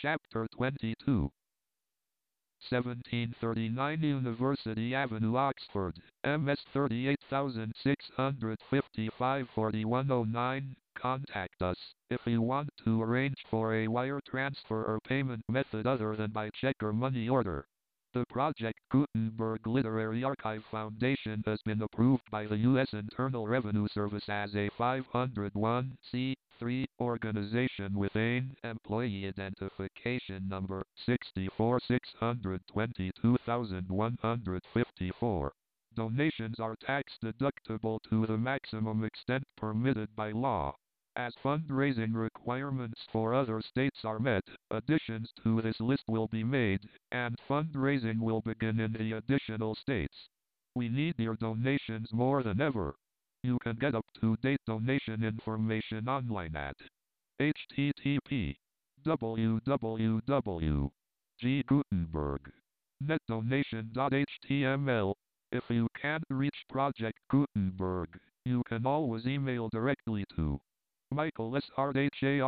Chapter 22. 1739 University Avenue, Oxford, MS 38655 4109. Contact us if you want to arrange for a wire transfer or payment method other than by check or money order. The Project Gutenberg Literary Archive Foundation has been approved by the U.S. Internal Revenue Service as a 501c3 organization with an employee identification number 64,622,154. Donations are tax deductible to the maximum extent permitted by law. As fundraising requirements for other states are met, additions to this list will be made, and fundraising will begin in the additional states. We need your donations more than ever. You can get up-to-date donation information online at http://ggutenberg.netdonation.html. If you can't reach Project Gutenberg, you can always email directly to Michael S. Hart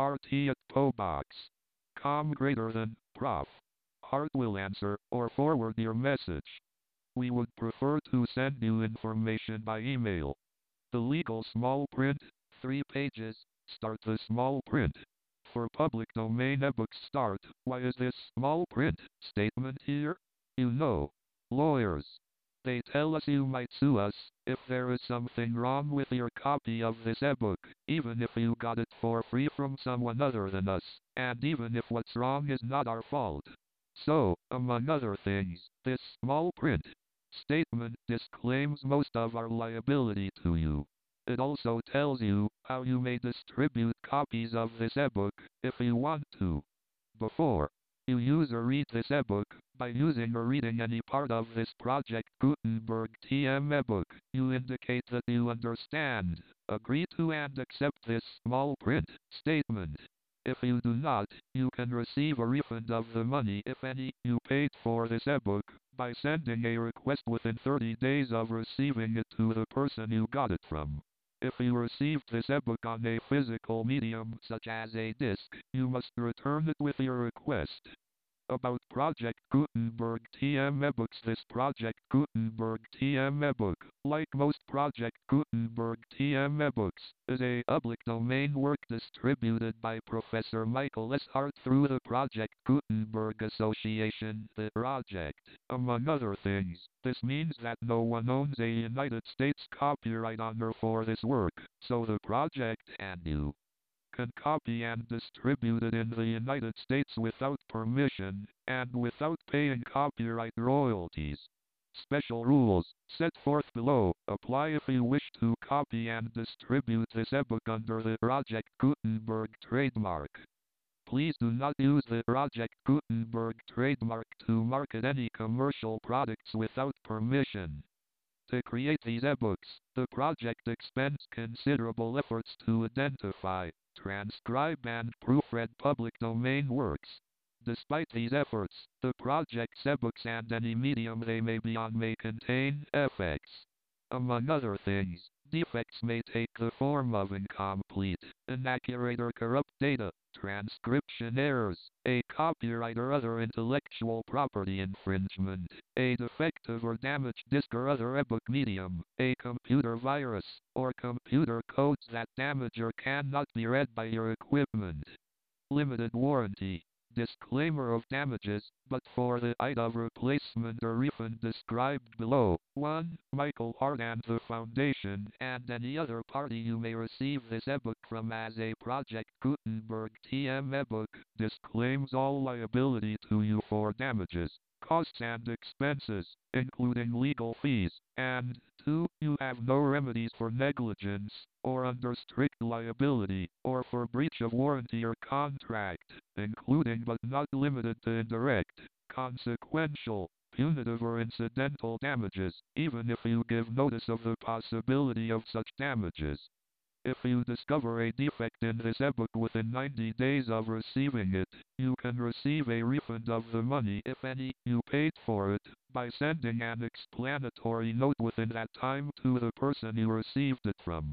@POBox.com Prof. Hart will answer or forward your message. We would prefer to send you information by email. The legal small print, 3 pages, start the small print. For public domain ebooks start, why is this small print statement here? You know, lawyers. They tell us you might sue us if there is something wrong with your copy of this ebook, even if you got it for free from someone other than us, and even if what's wrong is not our fault. So, among other things, this small print statement disclaims most of our liability to you. It also tells you how you may distribute copies of this ebook if you want to. Before you use or read this ebook, by using or reading any part of this Project Gutenberg TM ebook, you indicate that you understand, agree to and accept this small print statement. If you do not, you can receive a refund of the money, if any, you paid for this ebook, by sending a request within 30 days of receiving it to the person you got it from. If you received this ebook on a physical medium such as a disc, you must return it with your request. About Project Gutenberg TM ebooks. This Project Gutenberg TM ebook, like most Project Gutenberg TM ebooks, is a public domain work distributed by Professor Michael S. Hart through the Project Gutenberg Association, the project. Among other things, this means that no one owns a United States copyright honor for this work, so the project and you can copy and distribute it in the United States without permission, and without paying copyright royalties. Special rules, set forth below, apply if you wish to copy and distribute this ebook under the Project Gutenberg trademark. Please do not use the Project Gutenberg trademark to market any commercial products without permission. To create these ebooks, the project expends considerable efforts to identify, transcribe and proofread public domain works. Despite these efforts, the project's ebooks and any medium they may be on may contain defects. Among other things, defects may take the form of incomplete, inaccurate or corrupt data, transcription errors, a copyright or other intellectual property infringement, a defective or damaged disk or other ebook medium, a computer virus, or computer codes that damage or cannot be read by your equipment. Limited warranty. Disclaimer of damages, but for the item of replacement or refund described below. 1. Michael Hart and the Foundation, and any other party you may receive this ebook from as a Project Gutenberg TM ebook, disclaims all liability to you for damages, costs and expenses, including legal fees, and 2. You have no remedies for negligence, or under strict liability, or for breach of warranty or contract, including but not limited to indirect, consequential, punitive or incidental damages, even if you give notice of the possibility of such damages. If you discover a defect in this ebook within 90 days of receiving it, you can receive a refund of the money, if any, you paid for it, by sending an explanatory note within that time to the person you received it from.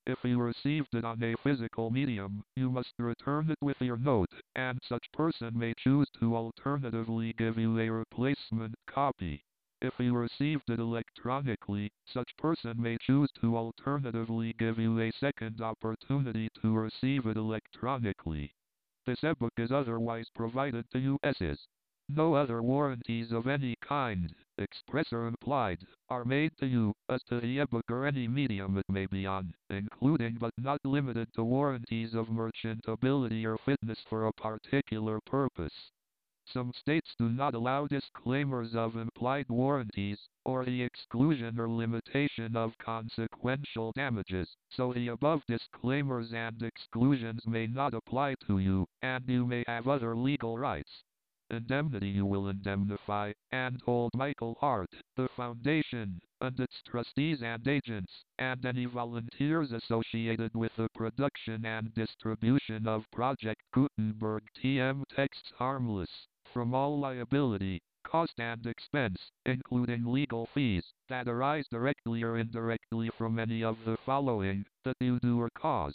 If you received it on a physical medium, you must return it with your note, and such person may choose to alternatively give you a replacement copy. If you received it electronically, such person may choose to alternatively give you a second opportunity to receive it electronically. This ebook is otherwise provided to you as is. No other warranties of any kind, express or implied, are made to you as to the ebook or any medium it may be on, including but not limited to warranties of merchantability or fitness for a particular purpose. Some states do not allow disclaimers of implied warranties, or the exclusion or limitation of consequential damages, so the above disclaimers and exclusions may not apply to you, and you may have other legal rights. Indemnity. You will indemnify and hold Michael Hart, the Foundation, and its trustees and agents, and any volunteers associated with the production and distribution of Project Gutenberg TM texts harmless, from all liability, cost and expense, including legal fees, that arise directly or indirectly from any of the following, that you do or cause.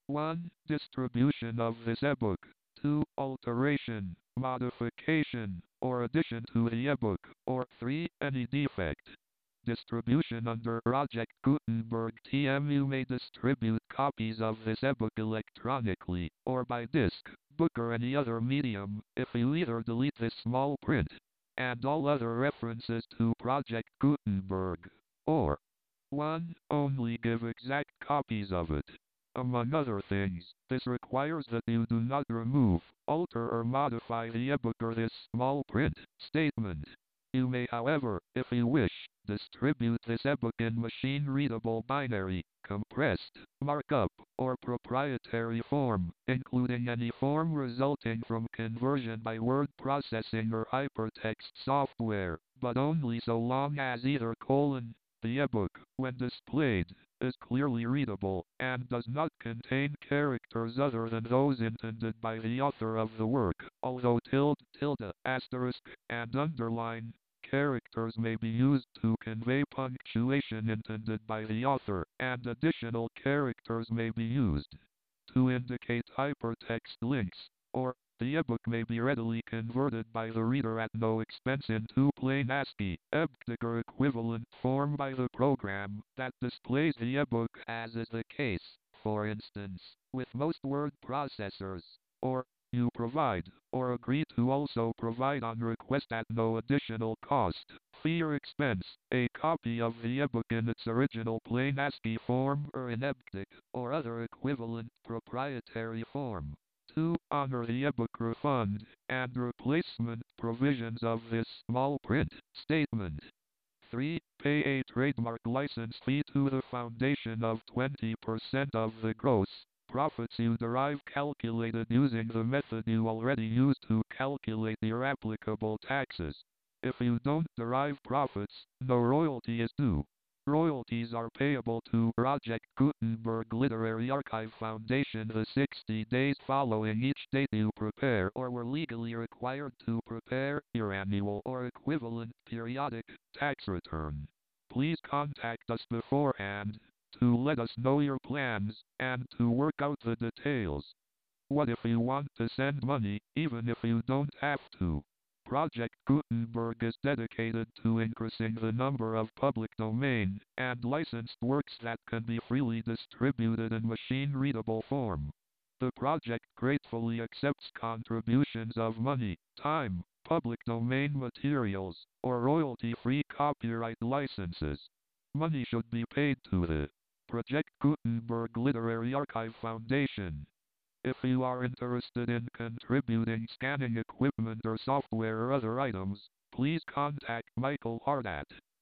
1. Distribution of this ebook. 2. Alteration, modification, or addition to the ebook, or 3. Any defect. Distribution. Under Project Gutenberg TM, you may distribute copies of this ebook electronically, or by disc, book or any other medium, if you either delete this small print, and all other references to Project Gutenberg, or 1. Only give exact copies of it. Among other things, this requires that you do not remove, alter or modify the ebook or this small print statement. You may, however, if you wish, distribute this ebook in machine-readable binary, compressed, markup, or proprietary form, including any form resulting from conversion by word processing or hypertext software, but only so long as either the ebook, when displayed, is clearly readable, and does not contain characters other than those intended by the author of the work, although tilde, asterisk, and underline characters may be used to convey punctuation intended by the author, and additional characters may be used to indicate hypertext links, or the ebook may be readily converted by the reader at no expense into plain ASCII, EBGDIC or equivalent form by the program that displays the ebook, as is the case, for instance, with most word processors, or you provide, or agree to also provide on request at no additional cost, fee or expense, a copy of the ebook in its original plain ASCII form or in EBGDIC, or other equivalent proprietary form. 2. Honor the ebook refund and replacement provisions of this small print statement. 3. Pay a trademark license fee to the Foundation of 20% of the gross profits you derive, calculated using the method you already use to calculate your applicable taxes. If you don't derive profits, no royalty is due. Royalties are payable to Project Gutenberg Literary Archive Foundation the 60 days following each date you prepare or were legally required to prepare your annual or equivalent periodic tax return. Please contact us beforehand to let us know your plans and to work out the details. What if you want to send money, even if you don't have to? Project Gutenberg is dedicated to increasing the number of public domain and licensed works that can be freely distributed in machine-readable form. The project gratefully accepts contributions of money, time, public domain materials, or royalty-free copyright licenses. Money should be paid to the Project Gutenberg Literary Archive Foundation. If you are interested in contributing scanning equipment or software or other items, please contact Michael Hart at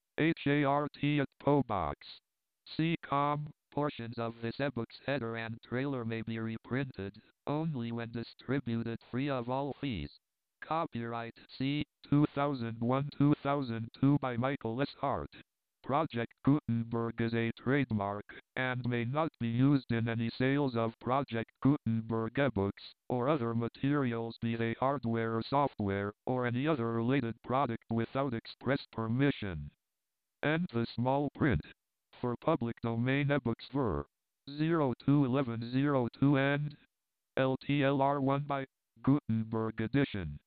HART@POBox.com. Portions of this ebook's header and trailer may be reprinted, only when distributed free of all fees. Copyright C. 2001-2002 by Michael S. Hart. Project Gutenberg is a trademark, and may not be used in any sales of Project Gutenberg ebooks, or other materials, be they hardware or software, or any other related product without express permission. And the small print. For public domain ebooks ver. 021102 and LTLR1 by Gutenberg Edition.